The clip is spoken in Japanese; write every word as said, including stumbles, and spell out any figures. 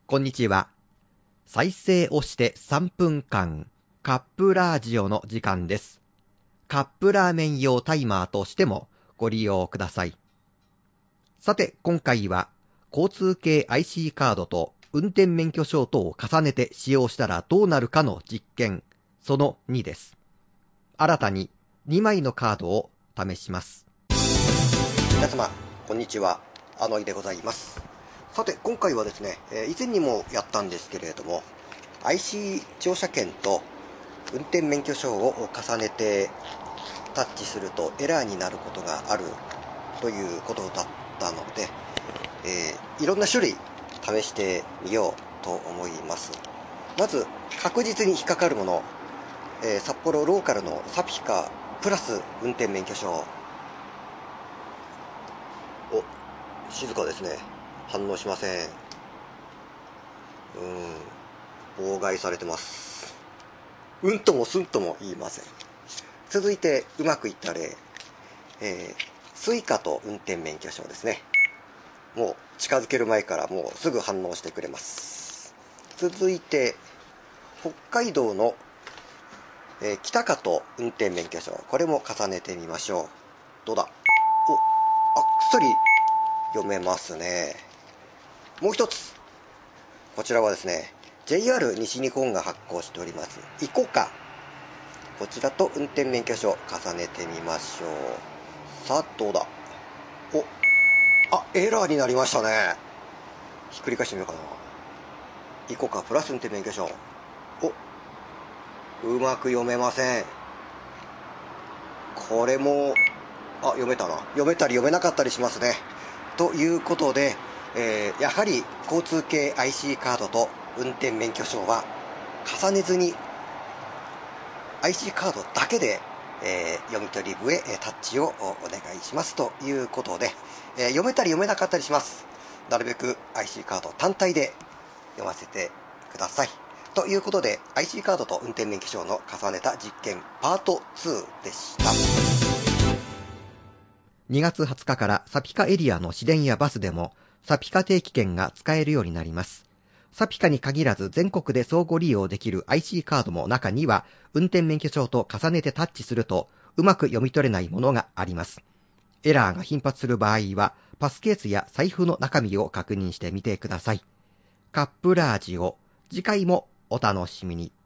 こんにちは。再生をしてさんぷんかん、カップラージオの時間です。カップラーメン用タイマーとしてもご利用ください。さて、今回は交通系 アイシー カードと運転免許証とを重ねて使用したらどうなるかの実験、そのにです。新たににまいのカードを試します。皆様、こんにちは。あのいでございます。さて、今回はですね、えー、以前にもやったんですけれども、アイシー 乗車券と運転免許証を重ねてタッチするとエラーになることがあるということだったので、えー、いろんな種類試してみようと思います。まず、確実に引っかかるもの、えー、札幌ローカルのサピカプラス運転免許証。お、静かですね。反応しません。うーん、妨害されてます。うんともすんとも言いません。続いて、うまくいった例、えー、スイカと運転免許証ですね。もう近づける前からもうすぐ反応してくれます。続いて、北海道の、えー、北かと運転免許証、これも重ねてみましょう。どうだ。お、あ、くっそり読めますね。もう一つ、こちらはですね、ジェイアール 西日本が発行しておりますイコカ、こちらと運転免許証重ねてみましょう。さあ、どうだ。お、あ、エラーになりましたね。ひっくり返してみようかな。イコカプラス運転免許証。お、うまく読めません。これも、あ、読めたな。読めたり読めなかったりしますね。ということで、えー、やはり交通系 アイシー カードと運転免許証は重ねずに アイシー カードだけで、えー、読み取り笛タッチをお願いしますということで、えー、読めたり読めなかったりします。なるべく アイシー カード単体で読ませてください。ということで アイシー カードと運転免許証の重ねた実験パートツーでした。にがつはつかからサピカエリアの市電やバスでもサピカ定期券が使えるようになります。サピカに限らず全国で相互利用できる アイシー カードも中には運転免許証と重ねてタッチするとうまく読み取れないものがあります。エラーが頻発する場合はパスケースや財布の中身を確認してみてください。カップラージオ、次回もお楽しみに。